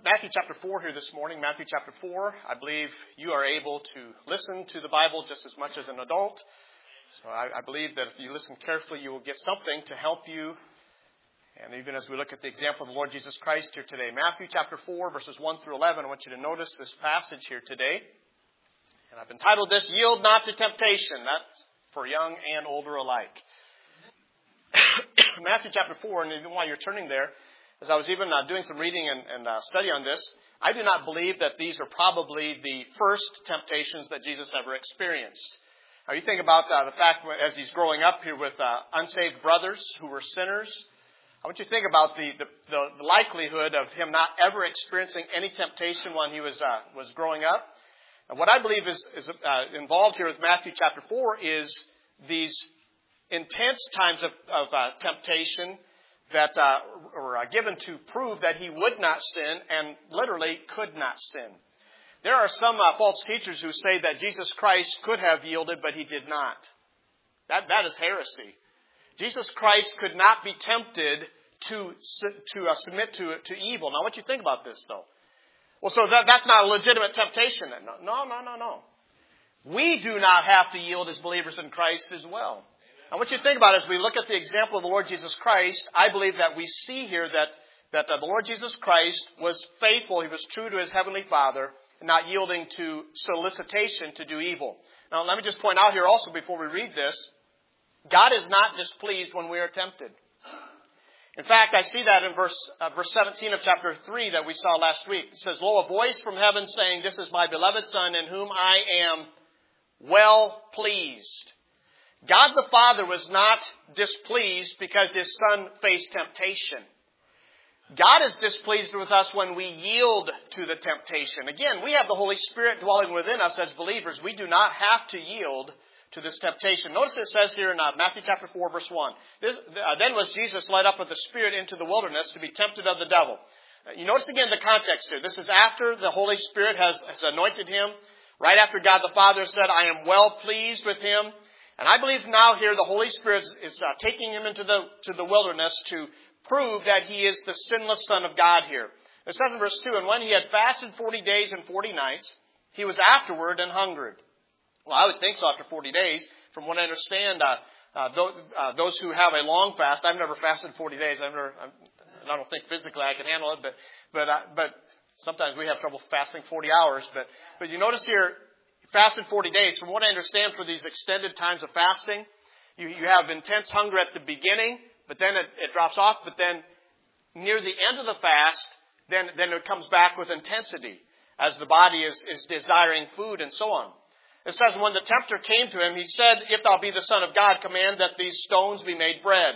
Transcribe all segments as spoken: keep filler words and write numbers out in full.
Matthew chapter four here this morning. Matthew chapter four. I believe you are able to listen to the Bible just as much as an adult. So I, I believe that if you listen carefully, you will get something to help you. And even as we look at the example of the Lord Jesus Christ here today. Matthew chapter four, verses one through eleven. I want you to notice this passage here today. And I've entitled this, Yield Not to Temptation. That's for young and older alike. Matthew chapter four, and even while you're turning there, as I was even uh, doing some reading and, and uh, study on this, I do not believe that these are probably the first temptations that Jesus ever experienced. Now you think about uh, the fact as he's growing up here with uh, unsaved brothers who were sinners. I want you to think about the, the, the, the likelihood of him not ever experiencing any temptation when he was uh, was growing up. And what I believe is, is uh, involved here with Matthew chapter four is these intense times of, of uh, temptation that uh, were uh, given to prove that he would not sin and literally could not sin. There are some uh, false teachers who say that Jesus Christ could have yielded, but he did not. That That is heresy. Jesus Christ could not be tempted to to uh, submit to to evil. Now, what do you think about this, though? Well, so that, that's not a legitimate temptation. Then. No, no, no, no. We do not have to yield as believers in Christ as well. I want you to think about it as we look at the example of the Lord Jesus Christ. I believe that we see here that, that uh, the Lord Jesus Christ was faithful. He was true to his heavenly Father, and not yielding to solicitation to do evil. Now, let me just point out here also before we read this, God is not displeased when we are tempted. In fact, I see that in verse uh, verse seventeen of chapter three that we saw last week. It says, Lo, a voice from heaven saying, This is my beloved Son, in whom I am well pleased. God the Father was not displeased because his Son faced temptation. God is displeased with us when we yield to the temptation. Again, we have the Holy Spirit dwelling within us as believers. We do not have to yield to this temptation. Notice it says here in uh, Matthew chapter four, verse one. This, uh, then was Jesus led up with the Spirit into the wilderness to be tempted of the devil. Uh, you notice again the context here. This is after the Holy Spirit has, has anointed him. Right after God the Father said, I am well pleased with him. And I believe now here the Holy Spirit is uh, taking him into the to the wilderness to prove that he is the sinless Son of God here. It says in verse two, And when he had fasted forty days and forty nights, he was afterward and hungered. Well, I would think so after forty days. From what I understand, uh, uh, those, uh, those who have a long fast, I've never fasted forty days. I've never, I'm, I don't think physically I can handle it, but but uh, but sometimes we have trouble fasting forty hours. But but you notice here, fasted forty days. From what I understand, for these extended times of fasting, you, you have intense hunger at the beginning, but then it, it drops off. But then near the end of the fast, then, then it comes back with intensity as the body is, is desiring food and so on. It says, when the tempter came to him, he said, If thou be the Son of God, command that these stones be made bread.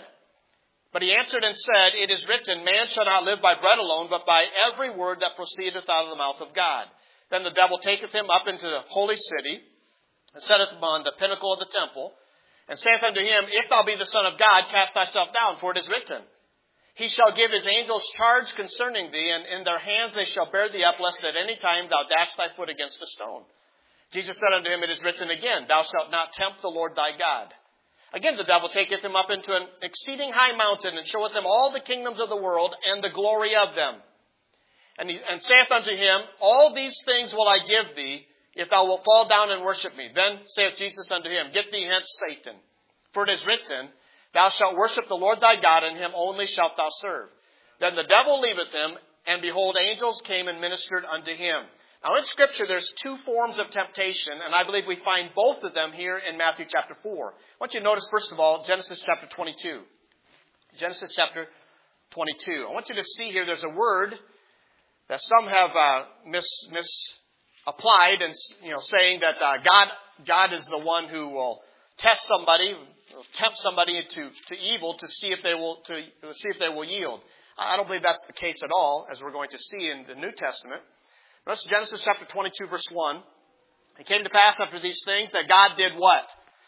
But he answered and said, It is written, Man shall not live by bread alone, but by every word that proceedeth out of the mouth of God. Then the devil taketh him up into the holy city, and setteth him on the pinnacle of the temple, and saith unto him, If thou be the Son of God, cast thyself down, for it is written, He shall give his angels charge concerning thee, and in their hands they shall bear thee up, lest at any time thou dash thy foot against a stone. Jesus said unto him, It is written again, Thou shalt not tempt the Lord thy God. Again the devil taketh him up into an exceeding high mountain, and showeth him all the kingdoms of the world, and the glory of them. And, he, and saith unto him, All these things will I give thee, if thou wilt fall down and worship me. Then saith Jesus unto him, Get thee hence, Satan. For it is written, Thou shalt worship the Lord thy God, and him only shalt thou serve. Then the devil leaveth him, and behold, angels came and ministered unto him. Now in Scripture, there's two forms of temptation, and I believe we find both of them here in Matthew chapter four. I want you to notice, first of all, Genesis chapter twenty-two. Genesis chapter twenty-two. I want you to see here, there's a word that some have uh, mis, misapplied, and you know, saying that uh, God God is the one who will test somebody, tempt somebody to, to evil to see if they will to, to see if they will yield. I don't believe that's the case at all, as we're going to see in the New Testament. Notice Genesis chapter twenty-two, verse one. It came to pass after these things that God did what?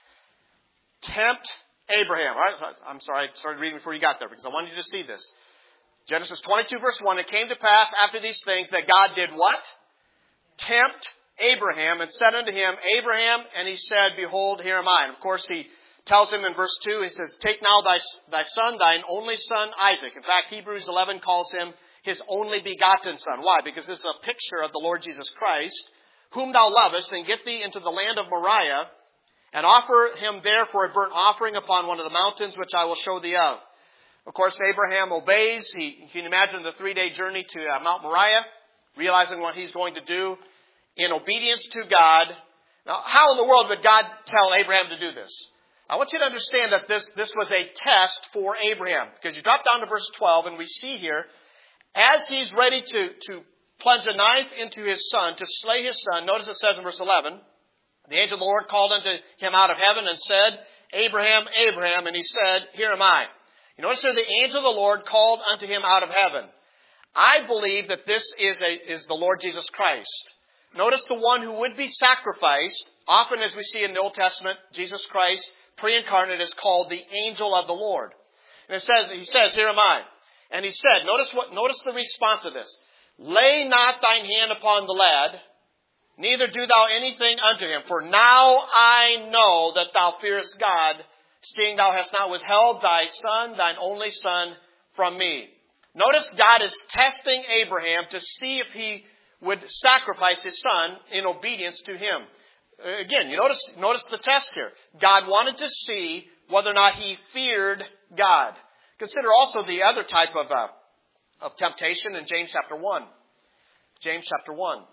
Tempt Abraham. All right? I'm sorry, I started reading before you got there because I wanted you to see this. Genesis twenty-two, verse one. It came to pass after these things that God did what? Tempt Abraham, and said unto him, Abraham, and he said, Behold, here am I. And of course, he tells him in verse two, he says, Take now thy, thy son, thine only son, Isaac. In fact, Hebrews eleven calls him his only begotten Son. Why? Because this is a picture of the Lord Jesus Christ, whom thou lovest, and get thee into the land of Moriah, and offer him there for a burnt offering upon one of the mountains which I will show thee of. Of course, Abraham obeys. He, you can imagine the three-day journey to uh, Mount Moriah, realizing what he's going to do in obedience to God. Now, how in the world would God tell Abraham to do this? I want you to understand that this, this was a test for Abraham. Because you drop down to verse twelve, and we see here, as he's ready to, to plunge a knife into his son, to slay his son, notice it says in verse eleven, the angel of the Lord called unto him out of heaven and said, Abraham, Abraham, and he said, Here am I. You notice here the angel of the Lord called unto him out of heaven. I believe that this is a, is the Lord Jesus Christ. Notice the one who would be sacrificed. Often as we see in the Old Testament, Jesus Christ, pre-incarnate, is called the angel of the Lord. And it says, he says, Here am I. And he said, notice what, notice the response to this. Lay not thine hand upon the lad, neither do thou anything unto him. For now I know that thou fearest God, seeing thou hast not withheld thy son, thine only son, from me. Notice God is testing Abraham to see if he would sacrifice his son in obedience to him. Again, you notice, notice the test here. God wanted to see whether or not he feared God. Consider also the other type of, uh, of temptation in James chapter one. James chapter one.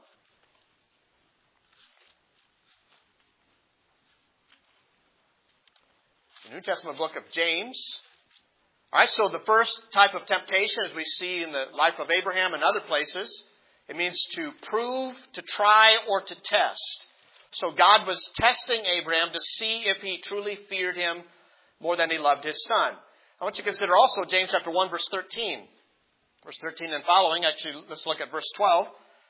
The New Testament book of James. All right, so the first type of temptation, as we see in the life of Abraham and other places, it means to prove, to try, or to test. So God was testing Abraham to see if he truly feared him more than he loved his son. I want you to consider also James chapter one, verse thirteen. Verse thirteen and following. Actually, let's look at verse twelve.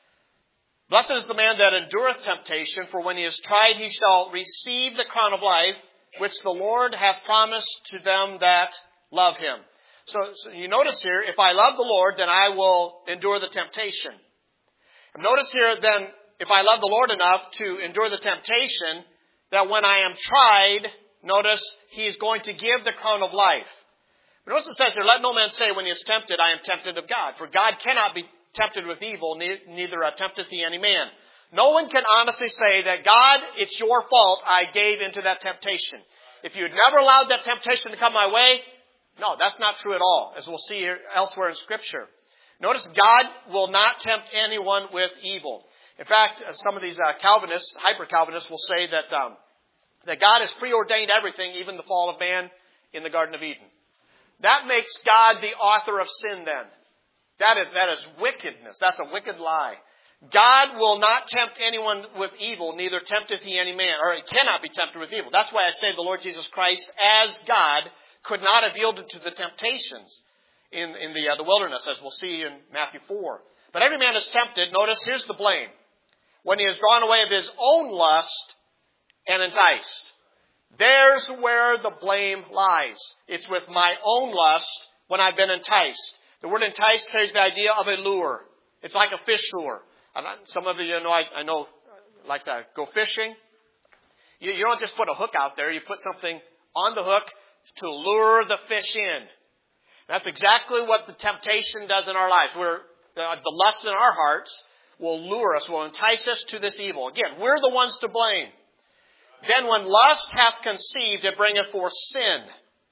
Blessed is the man that endureth temptation, for when he is tried, he shall receive the crown of life, which the Lord hath promised to them that love him. So, so you notice here, if I love the Lord, then I will endure the temptation. And notice here, then, if I love the Lord enough to endure the temptation, that when I am tried, notice, he is going to give the crown of life. But notice it says here, let no man say when he is tempted, I am tempted of God. For God cannot be tempted with evil, neither tempteth he any man. No one can honestly say that, God, it's your fault I gave into that temptation. If you had never allowed that temptation to come my way, no, that's not true at all, as we'll see here elsewhere in Scripture. Notice God will not tempt anyone with evil. In fact, some of these uh, Calvinists, hyper-Calvinists, will say that um, that God has preordained everything, even the fall of man in the Garden of Eden. That makes God the author of sin then. That is, that is wickedness. That's a wicked lie. God will not tempt anyone with evil, neither tempteth he any man, or he cannot be tempted with evil. That's why I say the Lord Jesus Christ, as God, could not have yielded to the temptations in, in the, uh, the wilderness, as we'll see in Matthew four. But every man is tempted. Notice, here's the blame. When he is drawn away of his own lust and enticed. There's where the blame lies. It's with my own lust when I've been enticed. The word enticed carries the idea of a lure. It's like a fish lure. Some of you know, I, I know, like to go fishing. You, you don't just put a hook out there. You put something on the hook to lure the fish in. That's exactly what the temptation does in our life. Where the, the lust in our hearts will lure us, will entice us to this evil. Again, we're the ones to blame. Then when lust hath conceived, it bringeth forth sin.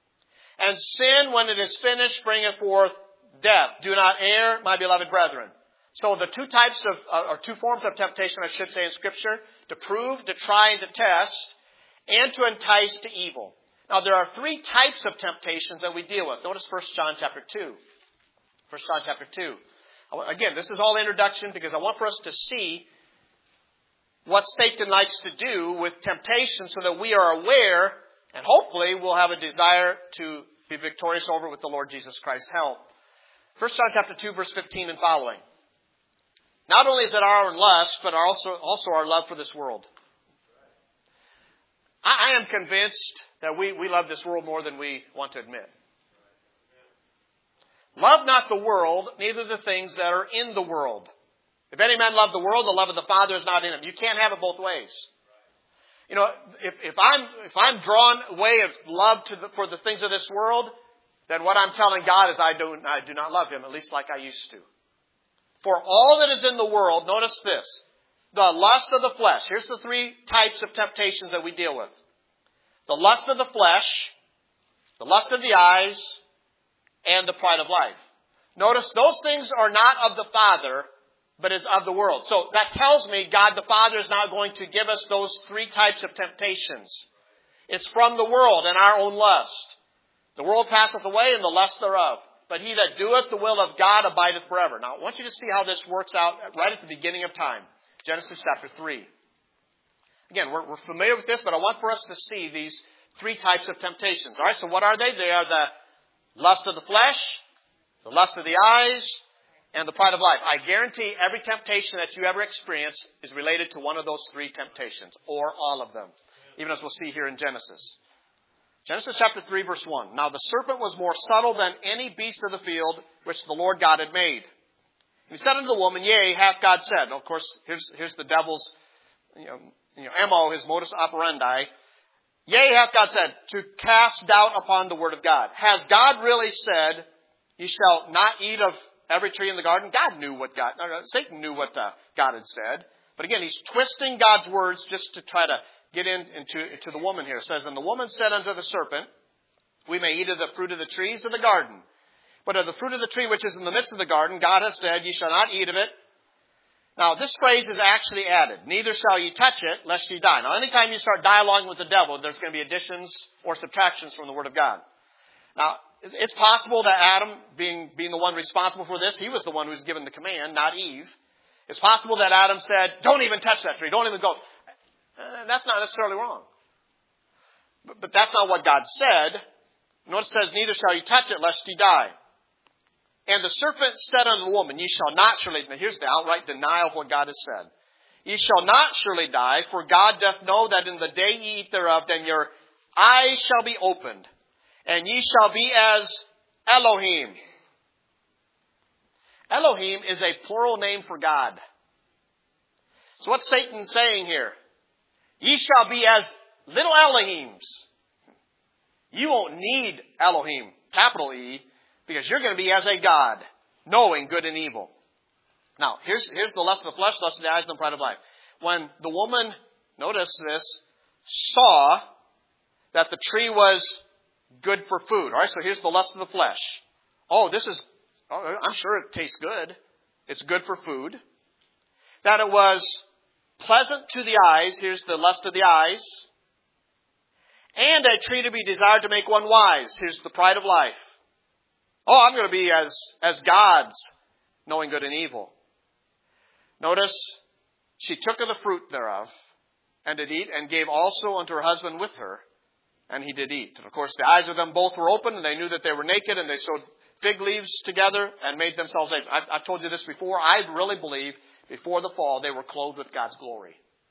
And sin, when it is finished, bringeth forth death. Do not err, my beloved brethren. So the two types of, uh, or two forms of temptation, I should say, in Scripture, to prove, to try, and to test, and to entice to evil. Now, there are three types of temptations that we deal with. Notice First John chapter two. First John chapter two. Again, this is all introduction because I want for us to see what Satan likes to do with temptation so that we are aware and hopefully we'll have a desire to be victorious over it with the Lord Jesus Christ's help. First John chapter two, verse fifteen and following. Not only is it our own lust, but also, also our love for this world. I, I am convinced that we, we love this world more than we want to admit. Love not the world, neither the things that are in the world. If any man love the world, the love of the Father is not in him. You can't have it both ways. You know, if, if I'm if I'm drawn away of love to the, for the things of this world, then what I'm telling God is I do I do not love Him, at least like I used to. For all that is in the world, notice this, the lust of the flesh. Here's the three types of temptations that we deal with. The lust of the flesh, the lust of the eyes, and the pride of life. Notice those things are not of the Father, but is of the world. So that tells me God the Father is now going to give us those three types of temptations. It's from the world and our own lust. The world passeth away and the lust thereof. But he that doeth the will of God abideth forever. Now I want you to see how this works out right at the beginning of time. Genesis chapter three. Again, we're, we're familiar with this, but I want for us to see these three types of temptations. All right, so what are they? They are the lust of the flesh, the lust of the eyes, and the pride of life. I guarantee every temptation that you ever experience is related to one of those three temptations, or all of them, even as we'll see here in Genesis. Genesis chapter three, verse one. Now the serpent was more subtle than any beast of the field which the Lord God had made. He said unto the woman, Yea, hath God said. Now, of course, here's, here's the devil's you know, you know, M O, his modus operandi. Yea, hath God said, to cast doubt upon the word of God. Has God really said, Ye shall not eat of every tree in the garden? God knew what God, no, no, Satan knew what uh, God had said. But again, he's twisting God's words just to try to get in, into, into the woman here. It says, And the woman said unto the serpent, We may eat of the fruit of the trees of the garden. But of the fruit of the tree which is in the midst of the garden, God hath said, Ye shall not eat of it. Now, this phrase is actually added. Neither shall ye touch it, lest ye die. Now, anytime you start dialoguing with the devil, there's going to be additions or subtractions from the Word of God. Now, it's possible that Adam, being, being the one responsible for this, he was the one who was given the command, not Eve. It's possible that Adam said, Don't even touch that tree. Don't even go. Uh, that's not necessarily wrong. But, but that's not what God said. Notice it says, Neither shall ye touch it, lest ye die. And the serpent said unto the woman, Ye shall not surely, now here's the outright denial of what God has said. Ye shall not surely die, for God doth know that in the day ye eat thereof, then your eyes shall be opened, and ye shall be as Elohim. Elohim is a plural name for God. So what's Satan saying here? Ye shall be as little Elohims. You won't need Elohim, capital E, because you're going to be as a God, knowing good and evil. Now, here's, here's the lust of the flesh, lust of the eyes, and the pride of life. When the woman, notice this, saw that the tree was good for food. All right, so here's the lust of the flesh. Oh, this is, oh, I'm sure it tastes good. It's good for food. That it was pleasant to the eyes. Here's the lust of the eyes. And a tree to be desired to make one wise. Here's the pride of life. Oh, I'm going to be as, as gods, knowing good and evil. Notice, she took of the fruit thereof, and did eat, and gave also unto her husband with her, and he did eat. And of course, the eyes of them both were open, and they knew that they were naked, and they sewed fig leaves together and made themselves naked. I've, I've told you this before. I really believe before the fall, they were clothed with God's glory.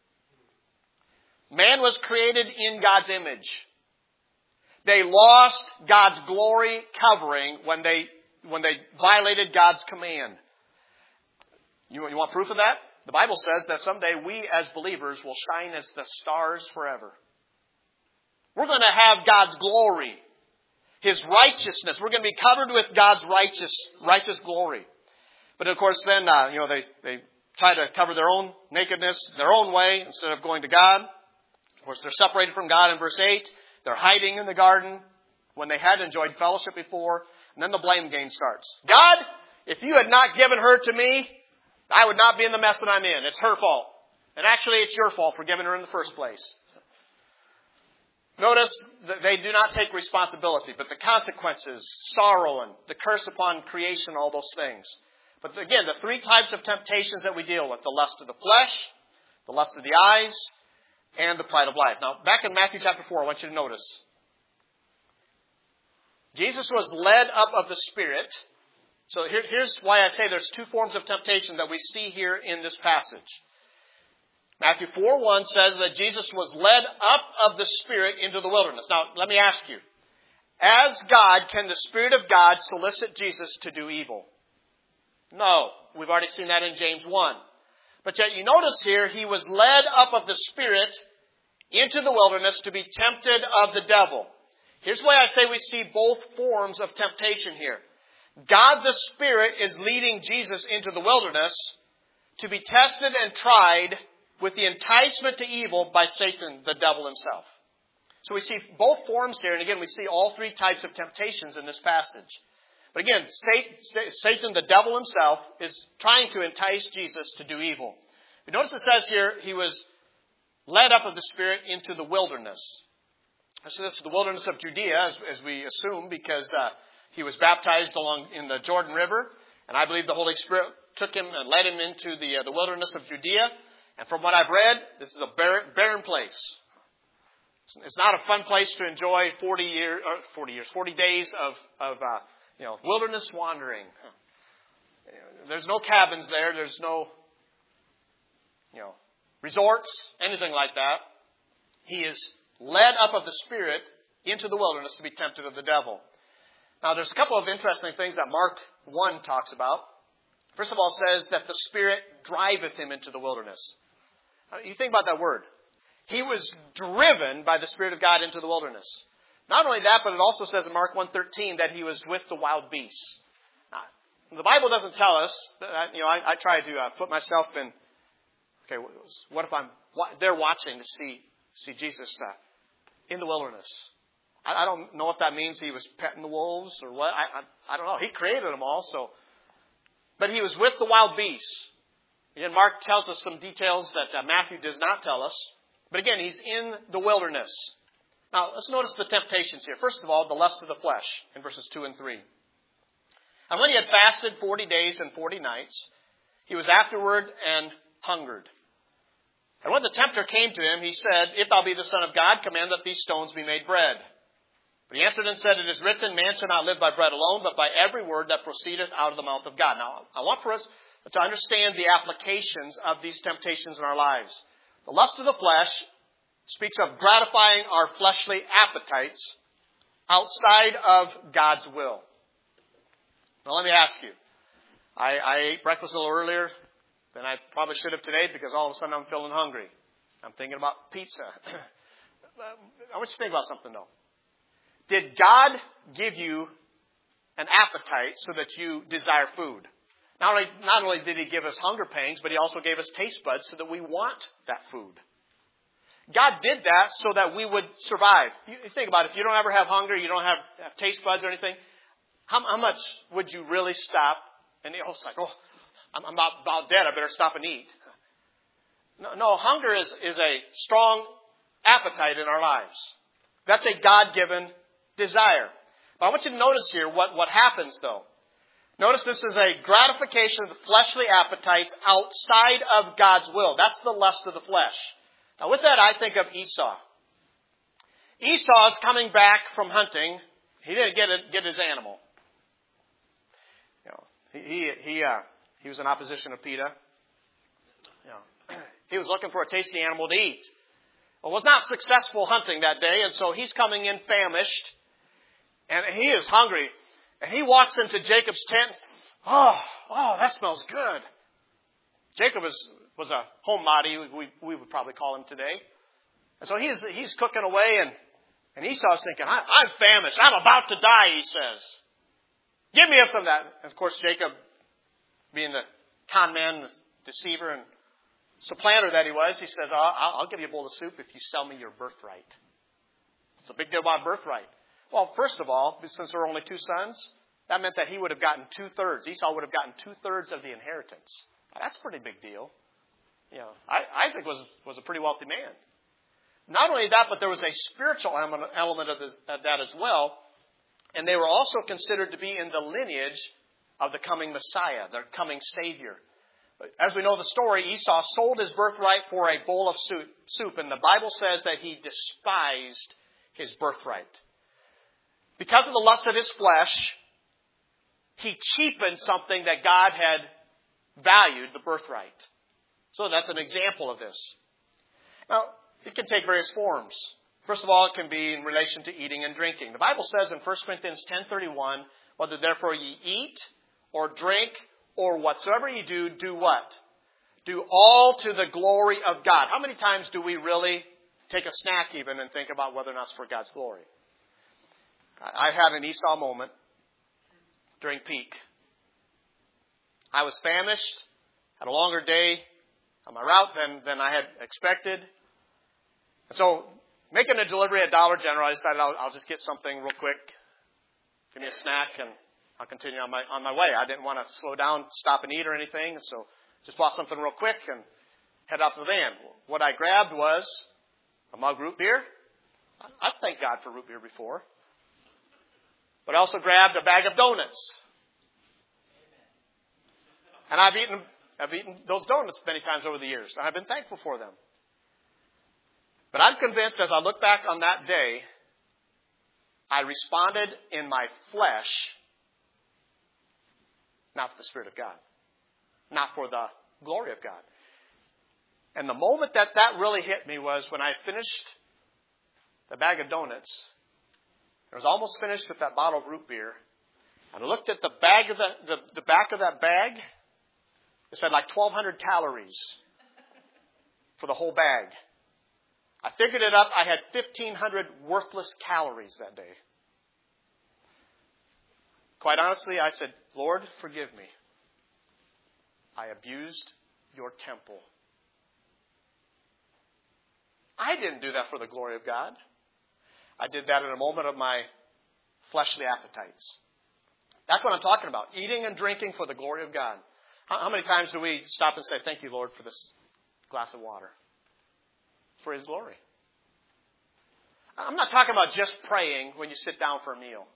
Man was created in God's image. They lost God's glory covering when they when they violated God's command. You, you want proof of that? The Bible says that someday we as believers will shine as the stars forever. We're going to have God's glory, His righteousness. We're going to be covered with God's righteous righteous glory. But of course, then uh, you know they they try to cover their own nakedness their own way instead of going to God. Of course, they're separated from God in verse eight. They're hiding in the garden when they had enjoyed fellowship before. And then the blame game starts. God, if you had not given her to me, I would not be in the mess that I'm in. It's her fault. And actually, it's your fault for giving her in the first place. Notice that they do not take responsibility, but the consequences, sorrow, and the curse upon creation, all those things. But again, the three types of temptations that we deal with, the lust of the flesh, the lust of the eyes, and the pride of life. Now, back in Matthew chapter four, I want you to notice. Jesus was led up of the Spirit. So here, here's why I say there's two forms of temptation that we see here in this passage. Matthew four one says that Jesus was led up of the Spirit into the wilderness. Now, let me ask you. As God, can the Spirit of God solicit Jesus to do evil? No. We've already seen that in James one. But yet you notice here, he was led up of the Spirit into the wilderness to be tempted of the devil. Here's why I say we see both forms of temptation here. God the Spirit is leading Jesus into the wilderness to be tested and tried with the enticement to evil by Satan, the devil himself. So we see both forms here, and again, we see all three types of temptations in this passage. But again, Satan, the devil himself, is trying to entice Jesus to do evil. You notice it says here, he was led up of the Spirit into the wilderness. So this is the wilderness of Judea, as, as we assume, because uh, he was baptized along in the Jordan River, and I believe the Holy Spirit took him and led him into the uh, the wilderness of Judea. And from what I've read, this is a barren, barren place. It's not a fun place to enjoy forty years, or forty years, forty days of of uh, you know wilderness wandering. There's no cabins there. There's no you know resorts, anything like that. He is led up of the Spirit into the wilderness to be tempted of the devil. Now, there's a couple of interesting things that Mark one talks about. First of all, it says that the Spirit driveth him into the wilderness. Now, you think about that word. He was driven by the Spirit of God into the wilderness. Not only that, but it also says in Mark one thirteen that he was with the wild beasts. Now, the Bible doesn't tell us. That, you know, I, I try to uh, put myself in. Okay, what if I'm there watching to see see Jesus uh, in the wilderness? I, I don't know if that means he was petting the wolves or what. I, I I don't know. He created them all, so. But he was with the wild beasts. Again, Mark tells us some details that uh, Matthew does not tell us. But again, he's in the wilderness. Now, let's notice the temptations here. First of all, the lust of the flesh in verses two and three. And when he had fasted forty days and forty nights, he was afterward and hungered. And when the tempter came to him, he said, If thou be the Son of God, command that these stones be made bread. But he answered and said, It is written, Man shall not live by bread alone, but by every word that proceedeth out of the mouth of God. Now, I want for us to understand the applications of these temptations in our lives. The lust of the flesh speaks of gratifying our fleshly appetites outside of God's will. Now, let me ask you. I, I ate breakfast a little earlier than I probably should have today because all of a sudden I'm feeling hungry. I'm thinking about pizza. I want you to think about something, though. Did God give you an appetite so that you desire food? Not only, not only did He give us hunger pangs, but He also gave us taste buds so that we want that food. God did that so that we would survive. You think about it. If you don't ever have hunger, you don't have, have taste buds or anything, how, how much would you really stop? And oh, it's like, oh, I'm, I'm about, about dead. I better stop and eat. No, no hunger is, is a strong appetite in our lives. That's a God-given desire. But I want you to notice here what, what happens, though. Notice this is a gratification of the fleshly appetites outside of God's will. That's the lust of the flesh. Now, with that, I think of Esau. Esau is coming back from hunting. He didn't get it, get his animal. You know, he he he, uh, he was in opposition of PETA. You know, he was looking for a tasty animal to eat. Well, was not successful hunting that day, and so he's coming in famished, and he is hungry. And he walks into Jacob's tent. Oh, oh, that smells good. Jacob was, was a homebody, we, we would probably call him today. And so he's, he's cooking away, and, and Esau's thinking, I, I'm famished. I'm about to die, he says. Give me some of that. And of course, Jacob, being the con man, the deceiver, and supplanter that he was, he says, I'll, I'll give you a bowl of soup if you sell me your birthright. It's a big deal about birthright. Well, first of all, since there were only two sons, that meant that he would have gotten two-thirds. Esau would have gotten two-thirds of the inheritance. Now, that's a pretty big deal. You know, Isaac was, was a pretty wealthy man. Not only that, but there was a spiritual element of, this, of that as well. And they were also considered to be in the lineage of the coming Messiah, the coming Savior. As we know the story, Esau sold his birthright for a bowl of soup. And the Bible says that he despised his birthright. Because of the lust of his flesh, he cheapened something that God had valued, the birthright. So that's an example of this. Now, it can take various forms. First of all, it can be in relation to eating and drinking. The Bible says in First Corinthians ten thirty-one, whether therefore ye eat or drink or whatsoever ye do, do what? Do all to the glory of God. How many times do we really take a snack even and think about whether or not it's for God's glory? I had an Esau moment. during peak. I was famished, had a longer day on my route than, than I had expected. And so, making a delivery at Dollar General, I decided I'll, I'll just get something real quick. Give me a snack, and I'll continue on my on my way. I didn't want to slow down, stop and eat or anything, so just bought something real quick and head out to the van. What I grabbed was a mug root beer. I've thanked God for root beer before. But I also grabbed a bag of donuts. And I've eaten I've eaten those donuts many times over the years, and I've been thankful for them. But I'm convinced as I look back on that day, I responded in my flesh, not for the Spirit of God, not for the glory of God. And the moment that that really hit me was when I finished the bag of donuts. I was almost finished with that bottle of root beer. And I looked at the bag of the, the, the back of that bag. It said like twelve hundred calories for the whole bag. I figured it up. I had fifteen hundred worthless calories that day. Quite honestly, I said, Lord, forgive me. I abused your temple. I didn't do that for the glory of God. I did that in a moment of my fleshly appetites. That's what I'm talking about. Eating and drinking for the glory of God. How, how many times do we stop and say, thank you, Lord, for this glass of water? For His glory. I'm not talking about just praying when you sit down for a meal.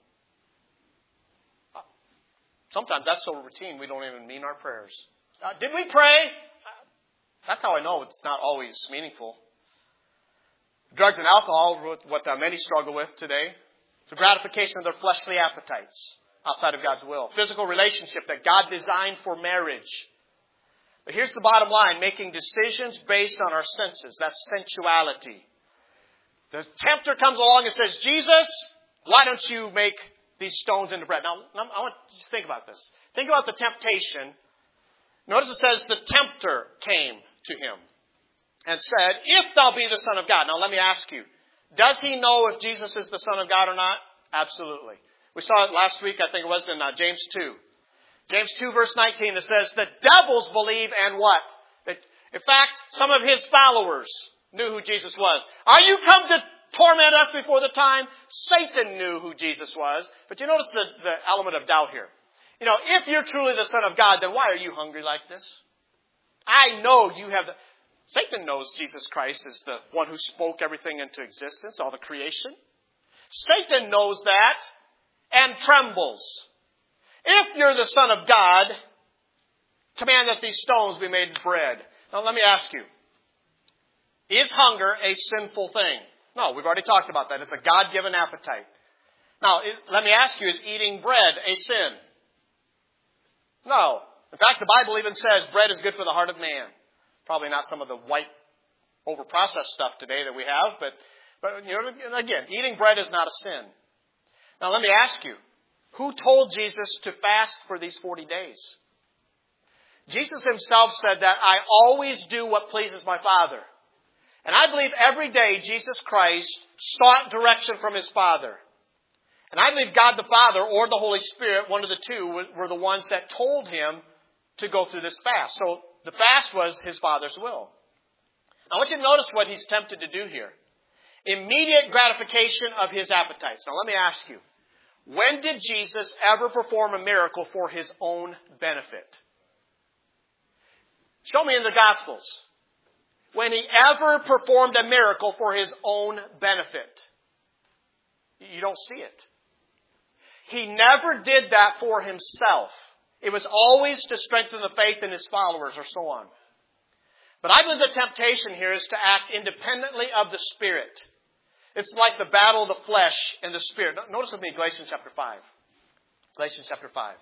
Sometimes that's so routine we don't even mean our prayers. Uh, did we pray? That's how I know it's not always meaningful. Drugs and alcohol, what uh, many struggle with today, the gratification of their fleshly appetites outside of God's will. Physical relationship that God designed for marriage. But here's the bottom line, making decisions based on our senses. That's sensuality. The tempter comes along and says, Jesus, why don't you make these stones into bread? Now, I want you to think about this. Think about the temptation. Notice it says the tempter came to him and said, if thou be the Son of God. Now let me ask you, does he know if Jesus is the Son of God or not? Absolutely. We saw it last week, I think it was in uh, James two. James two verse nineteen, it says, the devils believe and what? That, in fact, some of his followers knew who Jesus was. Are you come to torment us before the time? Satan knew who Jesus was. But you notice the, the element of doubt here. You know, if you're truly the Son of God, then why are you hungry like this? I know you have the... Satan knows Jesus Christ is the one who spoke everything into existence, all the creation. Satan knows that and trembles. If you're the Son of God, command that these stones be made bread. Now let me ask you, is hunger a sinful thing? No, we've already talked about that. It's a God-given appetite. Now, is, let me ask you, is eating bread a sin? No. In fact, the Bible even says bread is good for the heart of man. Probably not some of the white, over-processed stuff today that we have, but, but you know, again, eating bread is not a sin. Now, let me ask you, who told Jesus to fast for these forty days? Jesus himself said that I always do what pleases my Father. And I believe every day Jesus Christ sought direction from His Father. And I believe God the Father or the Holy Spirit, one of the two, were the ones that told Him to go through this fast. So the fast was His Father's will. Now I want you to notice what He's tempted to do here. Immediate gratification of His appetites. Now let me ask you, when did Jesus ever perform a miracle for His own benefit? Show me in the Gospels. When He ever performed a miracle for His own benefit. You don't see it. He never did that for Himself. It was always to strengthen the faith in His followers or so on. But I believe the temptation here is to act independently of the Spirit. It's like the battle of the flesh and the Spirit. Notice with me Galatians chapter five. Galatians chapter five.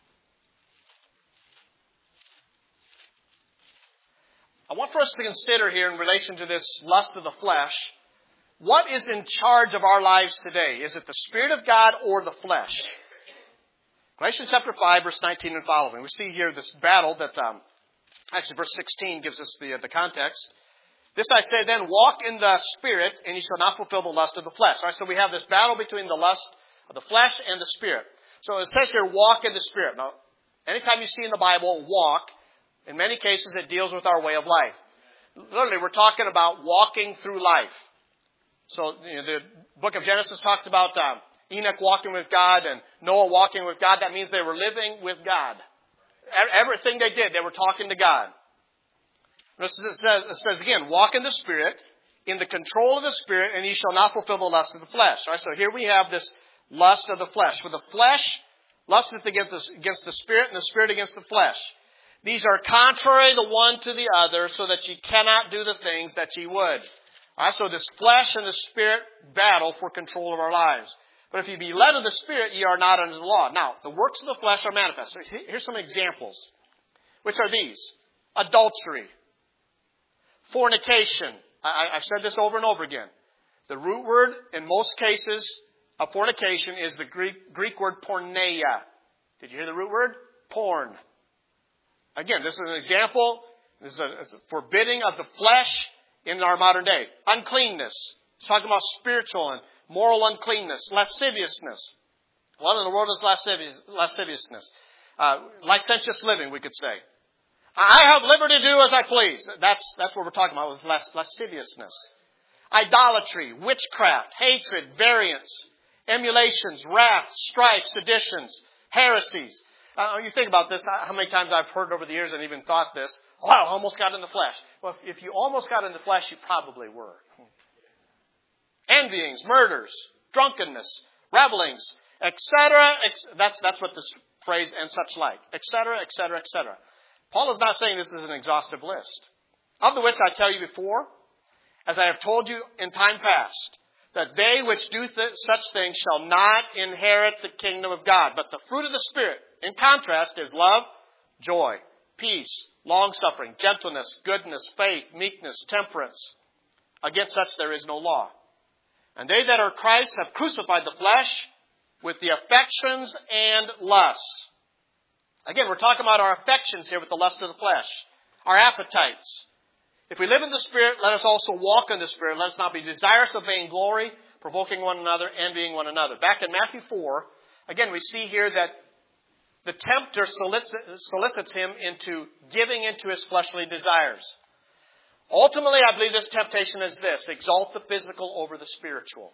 I want for us to consider here in relation to this lust of the flesh, what is in charge of our lives today? Is it the Spirit of God or the flesh? Galatians chapter five, verse nineteen and following. We see here this battle that, um, actually verse sixteen gives us the, uh, the context. This I say then, walk in the Spirit, and you shall not fulfill the lust of the flesh. All right, so we have this battle between the lust of the flesh and the Spirit. So it says here, walk in the Spirit. Now, anytime you see in the Bible, walk, in many cases it deals with our way of life. Literally, we're talking about walking through life. So, you know, the book of Genesis talks about um, Enoch walking with God and Noah walking with God. That means they were living with God. Everything they did, they were talking to God. It says, it says again, walk in the Spirit, in the control of the Spirit, and ye shall not fulfill the lust of the flesh. All right, so here we have this lust of the flesh. For the flesh lusteth against the, against the Spirit, and the Spirit against the flesh. These are contrary the one to the other, so that ye cannot do the things that ye would. All right, so this flesh and the Spirit battle for control of our lives. But if you be led of the Spirit, ye are not under the law. Now, the works of the flesh are manifest. Here's some examples. Which are these? Adultery. Fornication. I, I've said this over and over again. The root word in most cases of fornication is the Greek, Greek word porneia. Did you hear the root word? Porn. Again, this is an example. This is a, a forbidding of the flesh in our modern day. Uncleanness. It's talking about spiritual and moral uncleanness. Lasciviousness. What in the world is lascivious, lasciviousness? Uh, licentious living, we could say. I have liberty to do as I please. That's, that's what we're talking about with las- lasciviousness. Idolatry, witchcraft, hatred, variance, emulations, wrath, strife, seditions, heresies. Uh, you think about this, how many times I've heard over the years and even thought this, oh, I almost got in the flesh. Well, if, if you almost got in the flesh, you probably were. Envyings, murders, drunkenness, revelings, et cetera. That's, that's what this phrase, and such like, et cetera, et cetera, et cetera. Paul is not saying this is an exhaustive list. Of the which I tell you before, as I have told you in time past, that they which do th- such things shall not inherit the kingdom of God. But the fruit of the Spirit, in contrast, is love, joy, peace, long-suffering, gentleness, goodness, faith, meekness, temperance. Against such there is no law. And they that are Christ have crucified the flesh with the affections and lusts. Again, we're talking about our affections here with the lust of the flesh. Our appetites. If we live in the Spirit, let us also walk in the Spirit. Let us not be desirous of vainglory, provoking one another, envying one another. Back in Matthew four, again, we see here that the tempter solicits him into giving into his fleshly desires. Ultimately, I believe this temptation is this: exalt the physical over the spiritual.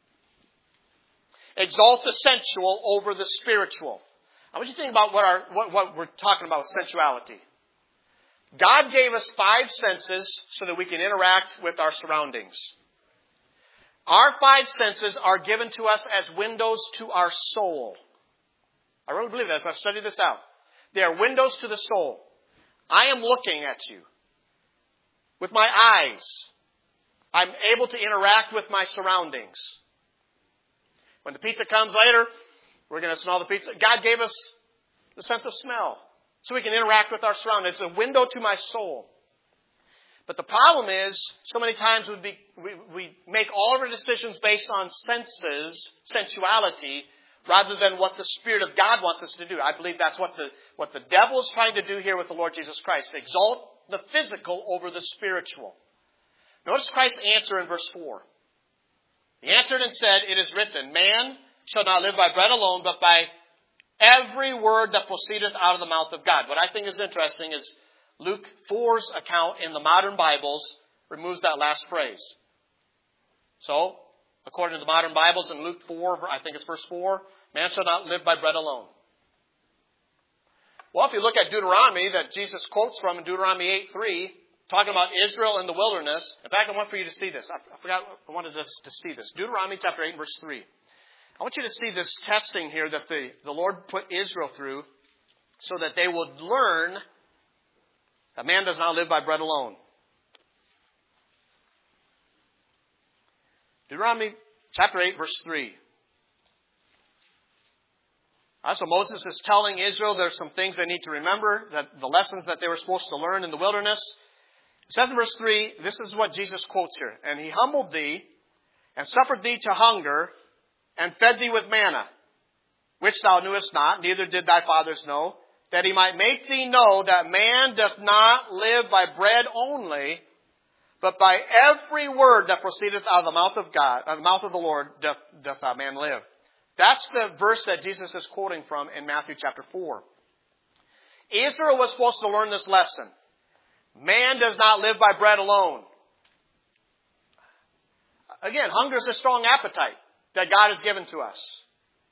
Exalt the sensual over the spiritual. I want you to think about what, our, what, what we're talking about with sensuality. God gave us five senses so that we can interact with our surroundings. Our five senses are given to us as windows to our soul. I really believe that as I've studied this out. They are windows to the soul. I am looking at you with my eyes. I'm able to interact with my surroundings. When the pizza comes later, we're going to smell the pizza. God gave us the sense of smell so we can interact with our surroundings. It's a window to my soul. But the problem is, so many times we, be, we, we make all of our decisions based on senses, sensuality, rather than what the Spirit of God wants us to do. I believe that's what the, what the devil is trying to do here with the Lord Jesus Christ. Exalt the physical over the spiritual. Notice Christ's answer in verse four. He answered and said, "It is written, man shall not live by bread alone, but by every word that proceedeth out of the mouth of God." What I think is interesting is Luke four's account in the modern Bibles removes that last phrase. So, according to the modern Bibles in Luke four, I think it's verse four, man shall not live by bread alone. Well, if you look at Deuteronomy that Jesus quotes from in Deuteronomy eight three, talking about Israel in the wilderness. In fact, I want for you to see this. I forgot, I wanted us to see this. Deuteronomy chapter eight, verse three. I want you to see this testing here that the, the Lord put Israel through so that they would learn that man does not live by bread alone. Deuteronomy chapter eight, verse three. Right, so Moses is telling Israel there's some things they need to remember, that the lessons that they were supposed to learn in the wilderness. It says in verse three, this is what Jesus quotes here. "And he humbled thee, and suffered thee to hunger, and fed thee with manna, which thou knewest not, neither did thy fathers know, that he might make thee know that man doth not live by bread only, but by every word that proceedeth out of the mouth of God, out of the mouth of the Lord, doth, doth a man live." That's the verse that Jesus is quoting from in Matthew chapter four. Israel was supposed to learn this lesson. Man does not live by bread alone. Again, hunger is a strong appetite that God has given to us.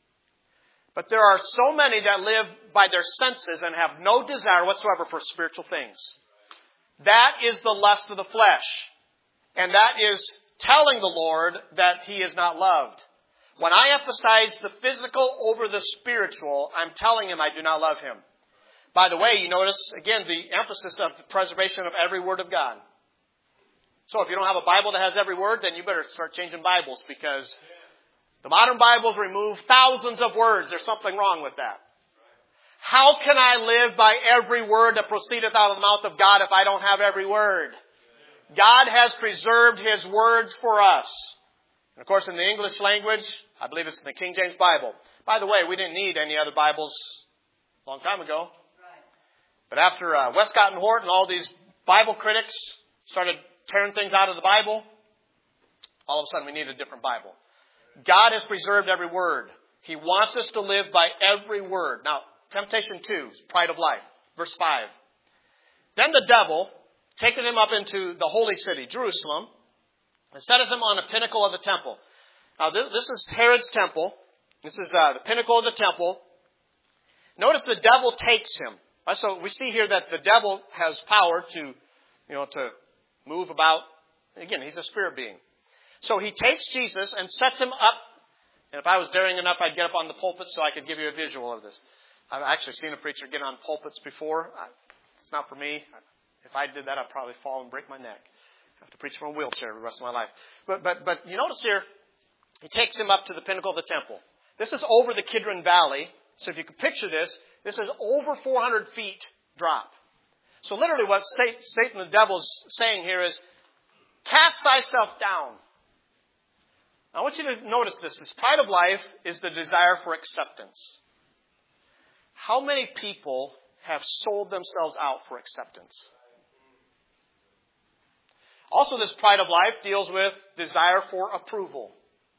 But there are so many that live by their senses and have no desire whatsoever for spiritual things. That is the lust of the flesh. And that is telling the Lord that He is not loved. When I emphasize the physical over the spiritual, I'm telling Him I do not love Him. By the way, you notice, again, the emphasis of the preservation of every word of God. So if you don't have a Bible that has every word, then you better start changing Bibles, because the modern Bibles remove thousands of words. There's something wrong with that. How can I live by every word that proceedeth out of the mouth of God if I don't have every word? God has preserved His words for us. And of course, in the English language, I believe it's in the King James Bible. By the way, we didn't need any other Bibles a long time ago. But after uh, Westcott and Hort and all these Bible critics started tearing things out of the Bible, all of a sudden we need a different Bible. God has preserved every word. He wants us to live by every word. Now, temptation two, pride of life. Verse five. Then the devil, taking him up into the holy city, Jerusalem, and setteth him on a pinnacle of the temple. Now, this, this is Herod's temple. This is uh, the pinnacle of the temple. Notice the devil takes him. So we see here that the devil has power to, you know, to move about. Again, he's a spirit being. So he takes Jesus and sets him up. And if I was daring enough, I'd get up on the pulpit so I could give you a visual of this. I've actually seen a preacher get on pulpits before. It's not for me. If I did that, I'd probably fall and break my neck. I have to preach from a wheelchair the rest of my life. But but but you notice here, he takes him up to the pinnacle of the temple. This is over the Kidron Valley. So if you can picture this, this is over four hundred feet drop. So literally what Satan, the devil, is saying here is, cast thyself down. I want you to notice this. This pride of life is the desire for acceptance. How many people have sold themselves out for acceptance? Also, this pride of life deals with desire for approval.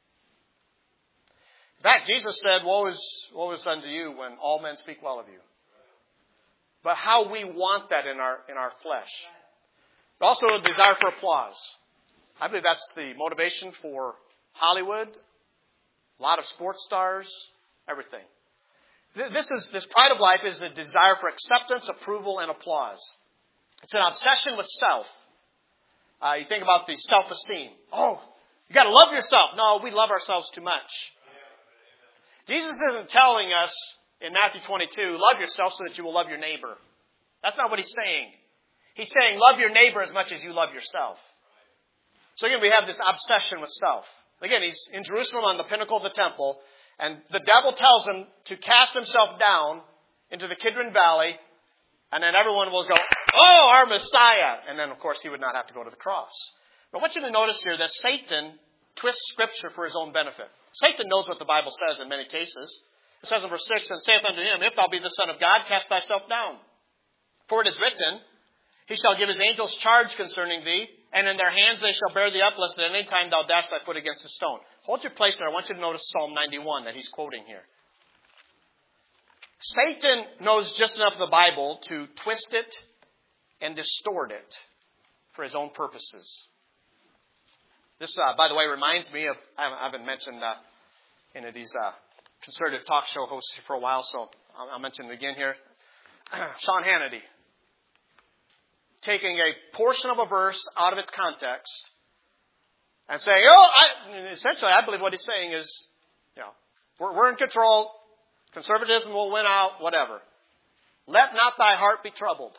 In fact, Jesus said, woe is, woe is unto you when all men speak well of you. But how we want that in our in our flesh. Also, a desire for applause. I believe that's the motivation for Hollywood, a lot of sports stars, everything. This is this pride of life is a desire for acceptance, approval, and applause. It's an obsession with self. Uh, you think about the self-esteem. Oh, you got to love yourself. No, we love ourselves too much. Jesus isn't telling us in Matthew twenty-two, love yourself so that you will love your neighbor. That's not what He's saying. He's saying love your neighbor as much as you love yourself. So again, we have this obsession with self. Again, he's in Jerusalem on the pinnacle of the temple, and the devil tells him to cast himself down into the Kidron Valley, and then everyone will go, oh, our Messiah! And then, of course, he would not have to go to the cross. But I want you to notice here that Satan twists Scripture for his own benefit. Satan knows what the Bible says in many cases. It says in verse six, and saith unto him, if thou be the Son of God, cast thyself down. For it is written, He shall give His angels charge concerning thee, and in their hands they shall bear thee up, lest at any time thou dash thy foot against a stone. Hold your place there. I want you to notice Psalm ninety-one that he's quoting here. Satan knows just enough of the Bible to twist it and distort it for his own purposes. This, uh, by the way, reminds me of, I haven't mentioned uh, any of these uh, conservative talk show hosts for a while, so I'll, I'll mention it again here. Sean Hannity. Taking a portion of a verse out of its context and saying, oh, I, essentially, I believe what he's saying is, you know, we're, we're in control. Conservatism will win out, whatever. Let not thy heart be troubled.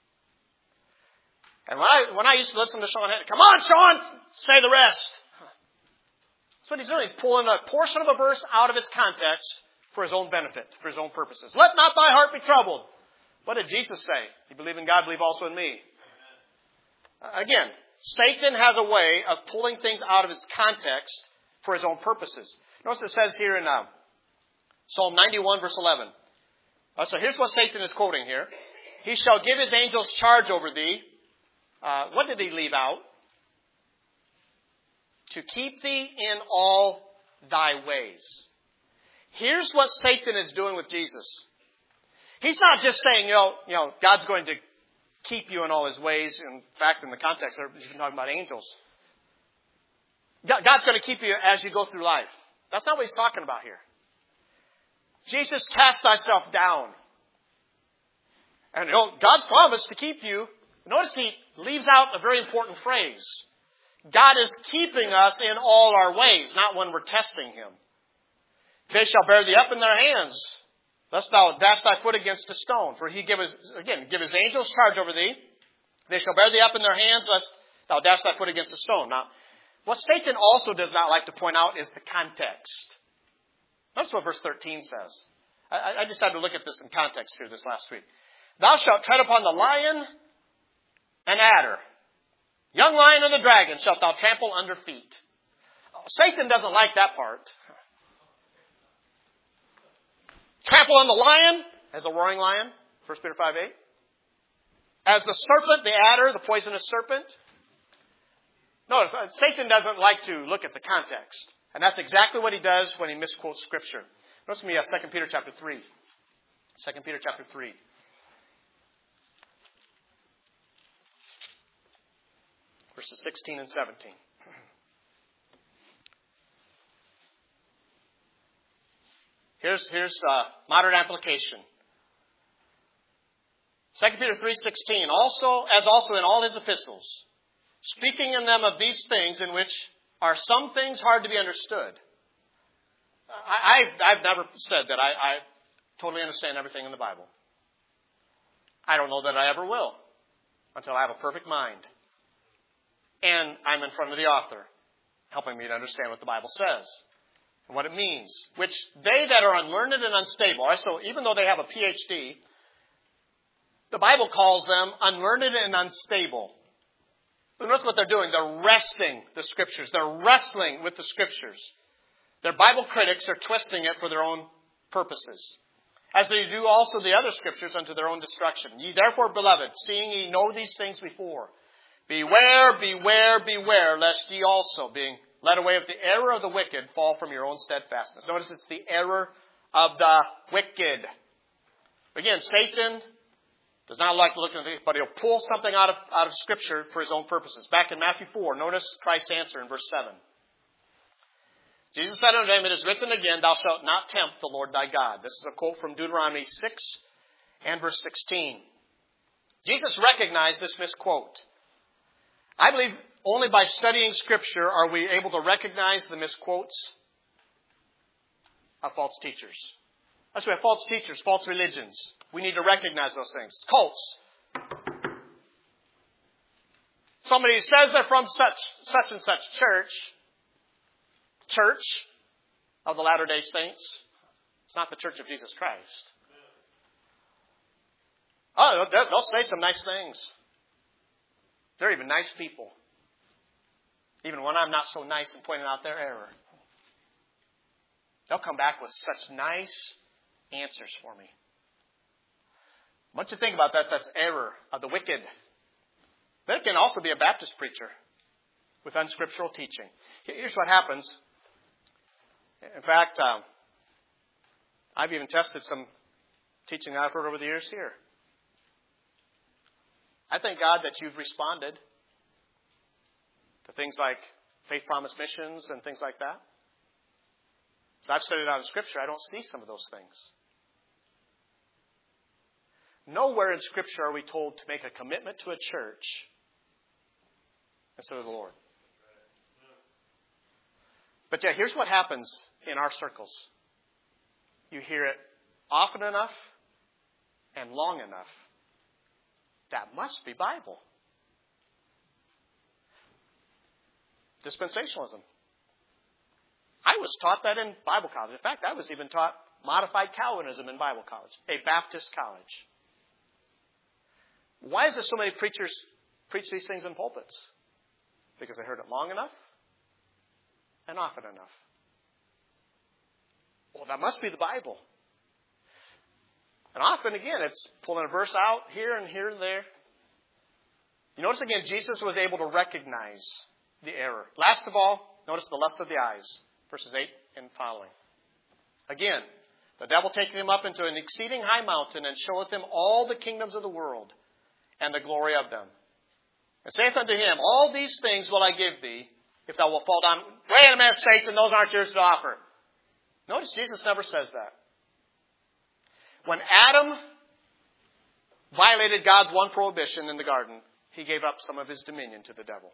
And when I, when I used to listen to Sean Hannity, come on, Sean, say the rest. That's what he's doing. He's pulling a portion of a verse out of its context for his own benefit, for his own purposes. Let not thy heart be troubled. What did Jesus say? You believe in God, believe also in me. Again, Satan has a way of pulling things out of its context for his own purposes. Notice it says here in uh, Psalm ninety-one, verse eleven. Uh, so here's what Satan is quoting here. He shall give his angels charge over thee. Uh, what did he leave out? To keep thee in all thy ways. Here's what Satan is doing with Jesus. He's not just saying, you know, you know, God's going to keep you in all his ways. In fact, in the context, he's been talking about angels. God's going to keep you as you go through life. That's not what he's talking about here. Jesus, cast thyself down. And you know, God's promised to keep you. Notice he leaves out a very important phrase. God is keeping us in all our ways, not when we're testing him. They shall bear thee up in their hands, lest thou dash thy foot against a stone. For he give his, again, give his angels charge over thee. They shall bear thee up in their hands, lest thou dash thy foot against a stone. Now, what Satan also does not like to point out is the context. Notice what verse thirteen says. I, I decided to look at this in context here this last week. Thou shalt tread upon the lion and adder. Young lion and the dragon shalt thou trample under feet. Satan doesn't like that part. Trample on the lion as a roaring lion. First Peter five eight. As the serpent, the adder, the poisonous serpent. Notice, Satan doesn't like to look at the context. And that's exactly what he does when he misquotes Scripture. Notice with me uh, Second Peter chapter three. Second Peter chapter three. Verses sixteen and seventeen. Here's, here's uh, modern application. Second Peter three sixteen. Also, as also in all his epistles, speaking in them of these things in which are some things hard to be understood. I, I've, I've never said that I, I totally understand everything in the Bible. I don't know that I ever will until I have a perfect mind. And I'm in front of the author, helping me to understand what the Bible says and what it means. Which they that are unlearned and unstable, so even though they have a P H D, the Bible calls them unlearned and unstable. But notice what they're doing. They're wresting the Scriptures. They're wrestling with the Scriptures. Their Bible critics are twisting it for their own purposes, as they do also the other Scriptures unto their own destruction. Ye therefore, beloved, seeing ye know these things before, beware, beware, beware, lest ye also, being led away of the error of the wicked, fall from your own steadfastness. Notice it's the error of the wicked. Again, Satan does not like to look at it, but he'll pull something out of, out of Scripture for his own purposes. Back in Matthew four, notice Christ's answer in verse seven. Jesus said unto him, it is written again, thou shalt not tempt the Lord thy God. This is a quote from Deuteronomy six and verse sixteen. Jesus recognized this misquote. I believe only by studying Scripture are we able to recognize the misquotes of false teachers. That's why we have false teachers, false religions. We need to recognize those things. Cults. Somebody says they're from such, such and such church. Church of the Latter-day Saints. It's not the Church of Jesus Christ. Oh, they'll, they'll say some nice things. They're even nice people. Even when I'm not so nice in pointing out their error. They'll come back with such nice answers for me. Once you think about that, that's error of the wicked. But it can also be a Baptist preacher with unscriptural teaching. Here's what happens. In fact, um, I've even tested some teaching I've heard over the years here. I thank God that you've responded to things like faith promise missions and things like that. As I've studied out of Scripture, I don't see some of those things. Nowhere in Scripture are we told to make a commitment to a church instead of the Lord. But yeah, here's what happens in our circles. You hear it often enough and long enough. That must be Bible. Dispensationalism. I was taught that in Bible college. In fact, I was even taught modified Calvinism in Bible college, a Baptist college. Why is there so many preachers preach these things in pulpits? Because they heard it long enough and often enough. Well, that must be the Bible. And often, again, it's pulling a verse out here and here and there. You notice, again, Jesus was able to recognize the error. Last of all, notice the lust of the eyes. Verses eight and following. Again, the devil taketh him up into an exceeding high mountain, and showeth him all the kingdoms of the world, and the glory of them. And saith unto him, All these things will I give thee, if thou wilt fall down. Wait a minute, Satan, those aren't yours to offer. Notice Jesus never says that. When Adam violated God's one prohibition in the garden, he gave up some of his dominion to the devil.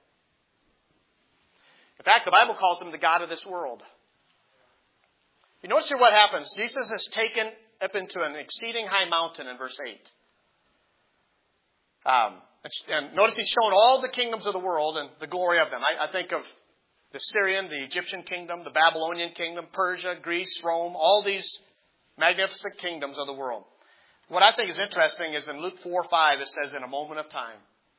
In fact, the Bible calls him the God of this world. You notice here what happens. Jesus is taken up into an exceeding high mountain in verse eight. Um, and notice he's shown all the kingdoms of the world and the glory of them. I, I think of the Syrian, the Egyptian kingdom, the Babylonian kingdom, Persia, Greece, Rome, all these magnificent kingdoms of the world. What I think is interesting is in Luke four five, it says, in a moment of time.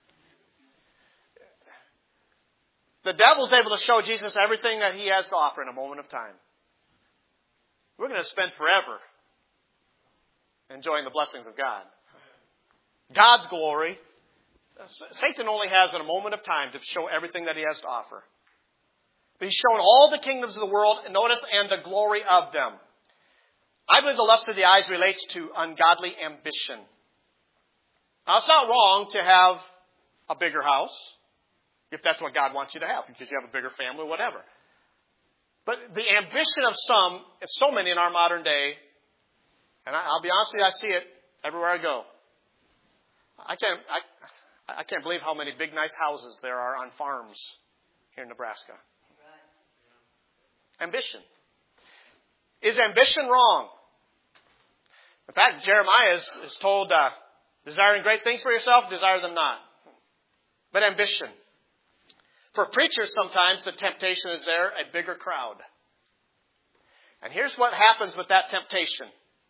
The devil's able to show Jesus everything that he has to offer in a moment of time. We're going to spend forever enjoying the blessings of God. God's glory, Satan only has in a moment of time to show everything that he has to offer. But he's shown all the kingdoms of the world, and notice, and the glory of them. I believe the lust of the eyes relates to ungodly ambition. Now, it's not wrong to have a bigger house, if that's what God wants you to have, because you have a bigger family or whatever. But the ambition of some, and so many in our modern day, and I'll be honest with you, I see it everywhere I go. I can't, I, I can't believe how many big, nice houses there are on farms here in Nebraska. Ambition. Is ambition wrong? In fact, Jeremiah is, is told, uh, desiring great things for yourself, desire them not. But ambition. For preachers, sometimes the temptation is there, a bigger crowd. And here's what happens with that temptation.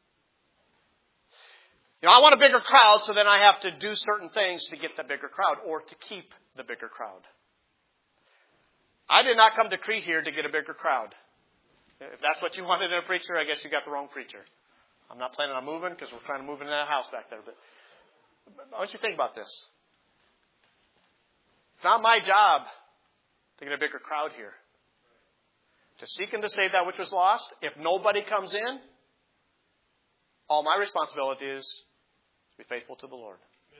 You know, I want a bigger crowd, so then I have to do certain things to get the bigger crowd, or to keep the bigger crowd. I did not come to Crete here to get a bigger crowd. If that's what you wanted in a preacher, I guess you got the wrong preacher. I'm not planning on moving, because we're trying to move into that house back there. But I want you to think about this. It's not my job to get a bigger crowd here. To seek and to save that which was lost. If nobody comes in, all my responsibility is to be faithful to the Lord.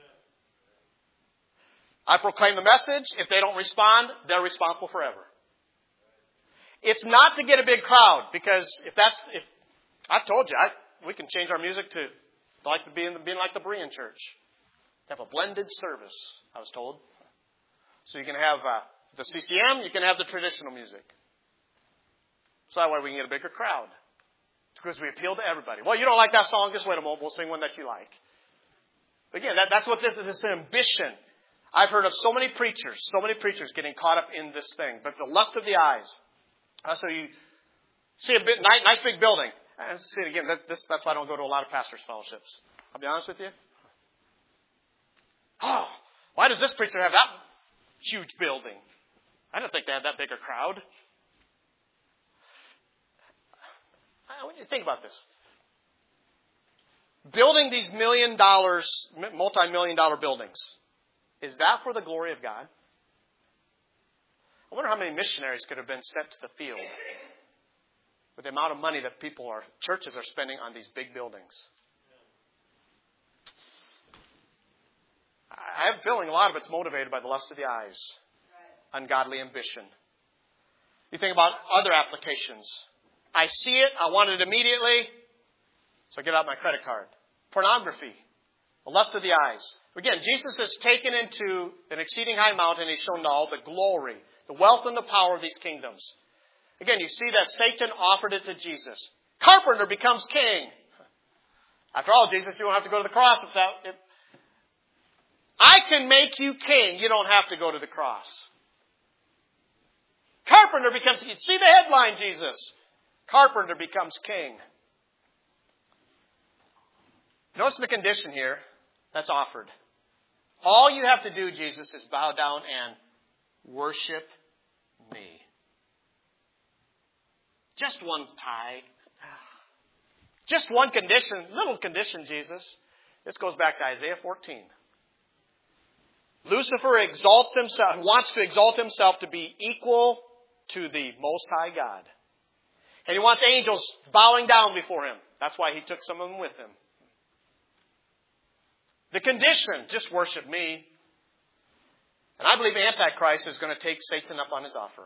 I proclaim the message. If they don't respond, they're responsible forever. It's not to get a big crowd, because if that's, if I've told you, I, we can change our music to like to be in the, being like the Berean church. Have a blended service, I was told. So you can have uh, the C C M, you can have the traditional music. So that way we can get a bigger crowd. Because we appeal to everybody. Well, you don't like that song? Just wait a moment. We'll sing one that you like. Again, that, that's what this is. This ambition. I've heard of so many preachers, so many preachers getting caught up in this thing. But the lust of the eyes. Uh, so you see a bit, nice, nice big building. And see it again. That, this, that's why I don't go to a lot of pastors' fellowships. I'll be honest with you. Oh, why does this preacher have that huge building? I don't think they have that bigger crowd. I want you to think about this. Building these million dollars, multi-million dollar buildings, is that for the glory of God? I wonder how many missionaries could have been sent to the field with the amount of money that people are, churches are spending on these big buildings. I have a feeling a lot of it's motivated by the lust of the eyes, ungodly ambition. You think about other applications. I see it, I want it immediately, so I get out my credit card. Pornography, the lust of the eyes. Again, Jesus is taken into an exceeding high mountain, he's shown all the glory, the wealth and the power of these kingdoms. Again, you see that Satan offered it to Jesus. Carpenter becomes king. After all, Jesus, you don't have to go to the cross. If that, if I can make you king, you don't have to go to the cross. Carpenter becomes king. See the headline, Jesus. Carpenter becomes king. Notice the condition here that's offered. All you have to do, Jesus, is bow down and worship me. Just one tie. Just one condition. Little condition, Jesus. This goes back to Isaiah fourteen. Lucifer exalts himself, wants to exalt himself to be equal to the Most High God. And he wants angels bowing down before him. That's why he took some of them with him. The condition, just worship me. And I believe Antichrist is going to take Satan up on his offer.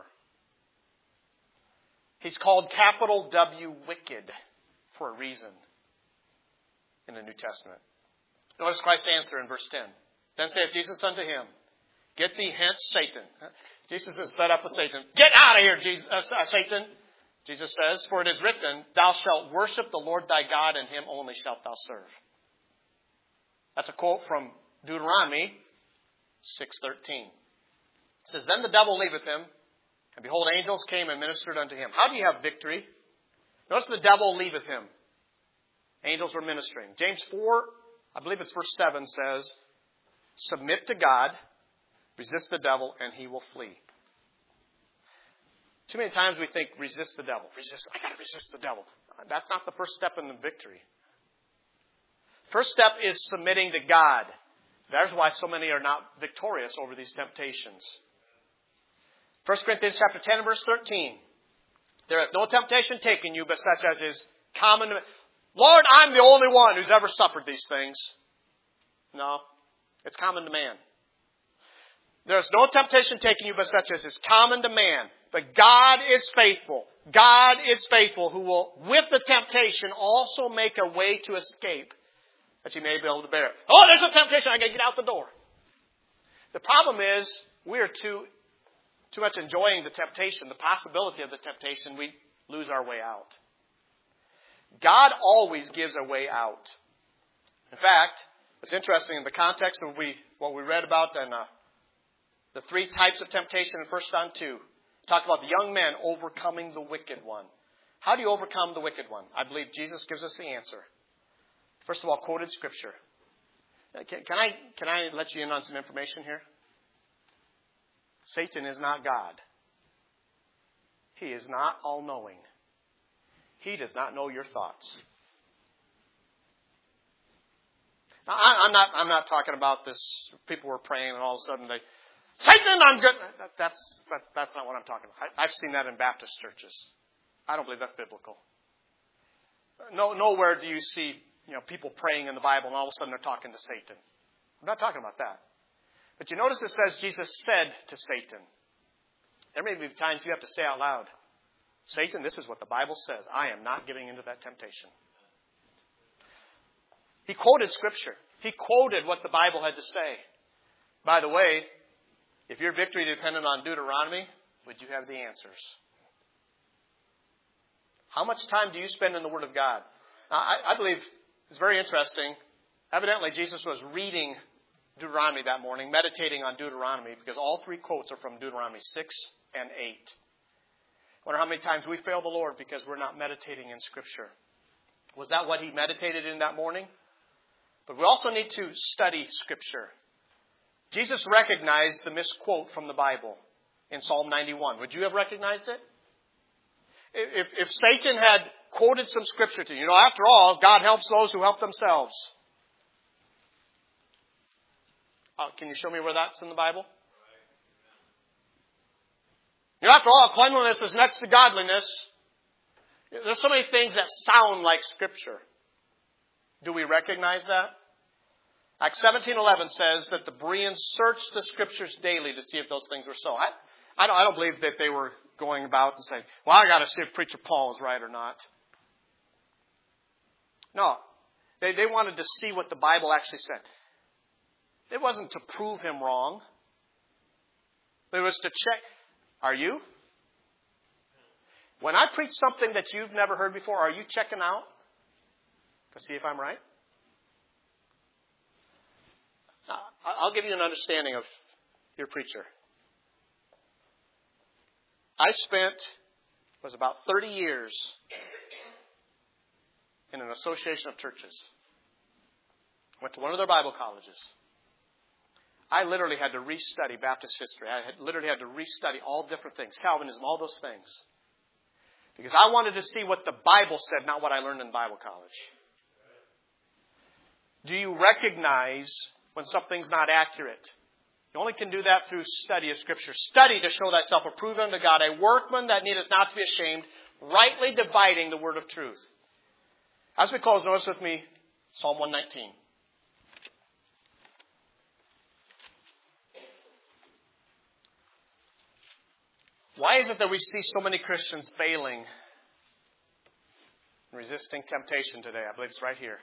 He's called capital W wicked for a reason in the New Testament. Notice Christ's answer in verse ten. Then saith Jesus unto him, Get thee hence, Satan. Jesus is fed up with Satan. Get out of here, Jesus, uh, Satan. Jesus says, For it is written, Thou shalt worship the Lord thy God, and him only shalt thou serve. That's a quote from Deuteronomy six thirteen. It says, Then the devil leaveth him, and behold, angels came and ministered unto him. How do you have victory? Notice the devil leaveth him. Angels were ministering. James four, I believe it's verse seven, says, Submit to God, resist the devil, and he will flee. Too many times we think, resist the devil. Resist. I got to resist the devil. That's not the first step in the victory. First step is submitting to God. That's why so many are not victorious over these temptations. First Corinthians chapter ten, verse thirteen. There hath no temptation taken you, but such as is common to man. Lord, I'm the only one who's ever suffered these things. No, it's common to man. There's no temptation taken you, but such as is common to man. But God is faithful. God is faithful, who will, with the temptation, also make a way to escape, that you may be able to bear it. Oh, there's a temptation. I got to get out the door. The problem is, we are too, too much enjoying the temptation, the possibility of the temptation, we lose our way out. God always gives a way out. In fact, it's interesting in the context of we, what we read about in uh, the three types of temptation in First John two. Talk about the young men overcoming the wicked one. How do you overcome the wicked one? I believe Jesus gives us the answer. First of all, quoted Scripture. Can, can I can I let you in on some information here? Satan is not God. He is not all-knowing. He does not know your thoughts. Now, I, I'm not I'm not talking about this. People were praying and all of a sudden they, Satan, I'm good. That, that's that, that's not what I'm talking about. I, I've seen that in Baptist churches. I don't believe that's biblical. No, nowhere do you see, you know, people praying in the Bible and all of a sudden they're talking to Satan. I'm not talking about that. But you notice it says Jesus said to Satan. There may be times you have to say out loud, Satan, this is what the Bible says. I am not giving into that temptation. He quoted Scripture. He quoted what the Bible had to say. By the way, if your victory depended on Deuteronomy, would you have the answers? How much time do you spend in the Word of God? Now, I, I believe it's very interesting. Evidently, Jesus was reading Deuteronomy that morning, meditating on Deuteronomy, because all three quotes are from Deuteronomy six and eight. I wonder how many times we fail the Lord because we're not meditating in Scripture. Was that what he meditated in that morning? But we also need to study Scripture. Jesus recognized the misquote from the Bible in Psalm ninety-one. Would you have recognized it? If, if Satan had quoted some Scripture to you, you know, after all, God helps those who help themselves. Uh, can you show me where that's in the Bible? You know, after all, cleanliness is next to godliness. There's so many things that sound like Scripture. Do we recognize that? Acts seventeen eleven says that the Bereans searched the Scriptures daily to see if those things were so. I, I, don't, I don't believe that they were going about and saying, well, I got to see if Preacher Paul is right or not. No. They, they wanted to see what the Bible actually said. It wasn't to prove him wrong. It was to check. Are you? When I preach something that you've never heard before, are you checking out to see if I'm right? Now, I'll give you an understanding of your preacher. I spent, was about thirty years in an association of churches. Went to one of their Bible colleges. I literally had to restudy Baptist history. I had literally had to restudy all different things, Calvinism, all those things. Because I wanted to see what the Bible said, not what I learned in Bible college. Do you recognize when something's not accurate? You only can do that through study of Scripture. Study to show thyself approved unto God, a workman that needeth not to be ashamed, Rightly dividing the word of truth. As we close, notice with me Psalm one nineteen. Why is it that we see so many Christians failing and resisting temptation today? I believe it's right here.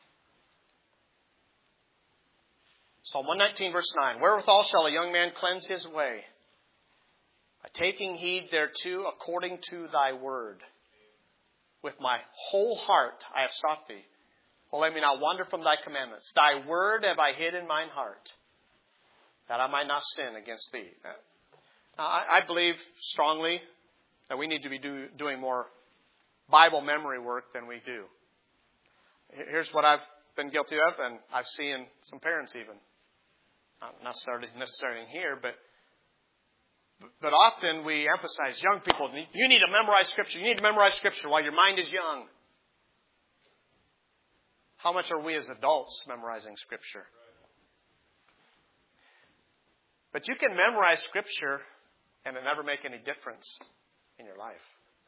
Psalm one nineteen, verse nine. Wherewithal shall a young man cleanse his way? By taking heed thereto according to thy word. With my whole heart I have sought thee. O let me not wander from thy commandments. Thy word have I hid in mine heart, that I might not sin against thee. Now, I, I believe strongly that we need to be do, doing more Bible memory work than we do. Here's what I've been guilty of, and I've seen some parents even. Not necessarily necessarily here, but but often we emphasize young people, you need to memorize Scripture. You need to memorize Scripture while your mind is young. How much are we as adults memorizing Scripture? But you can memorize Scripture and it never make any difference in your life.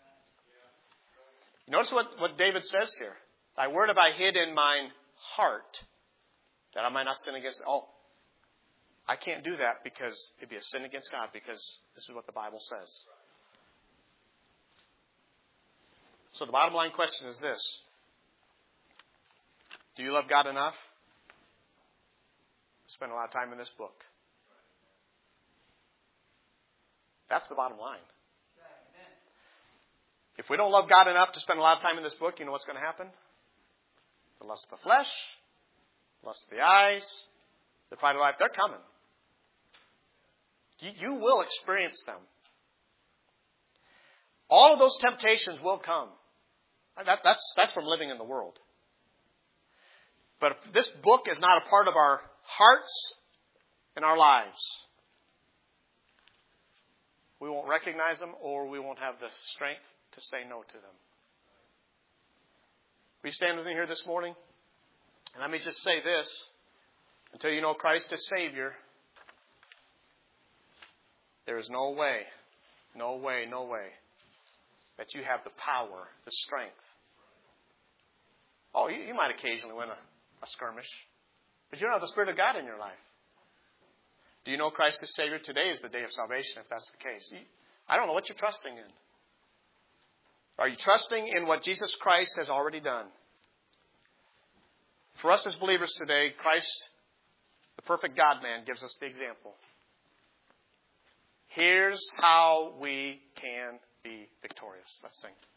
You notice what, what David says here. Thy word have I hid in mine heart, that I might not sin against... Oh, I can't do that because it'd be a sin against God, because this is what the Bible says. So the bottom line question is this. Do you love God enough to spend a lot of time in this book? That's the bottom line. If we don't love God enough to spend a lot of time in this book, you know what's going to happen? The lust of the flesh, the lust of the eyes, the pride of life, they're coming. You, you will experience them. All of those temptations will come. That, that's, that's from living in the world. But if this book is not a part of our hearts and our lives, we won't recognize them, or we won't have the strength to say no to them. Will you stand with me here this morning? And let me just say this. Until you know Christ as Savior, there is no way, no way, no way that you have the power, the strength. Oh, you, you might occasionally win a, a skirmish, but you don't have the Spirit of God in your life. Do you know Christ as Savior? Today is the day of salvation, if that's the case. I don't know what you're trusting in. Are you trusting in what Jesus Christ has already done? For us as believers today, Christ, the perfect God-man, gives us the example. Here's how we can be victorious. Let's sing.